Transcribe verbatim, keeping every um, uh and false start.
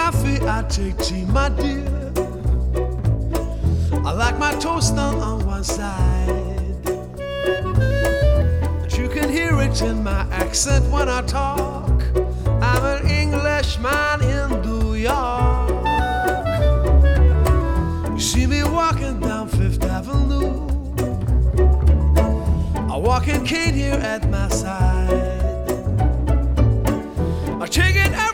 coffee, I take tea, my dear. I like my toast done on one side. But you can hear it in my accent when I talk. I'm an Englishman in New York. You see me walking down Fifth Avenue. A walking cane here at my side. I take it every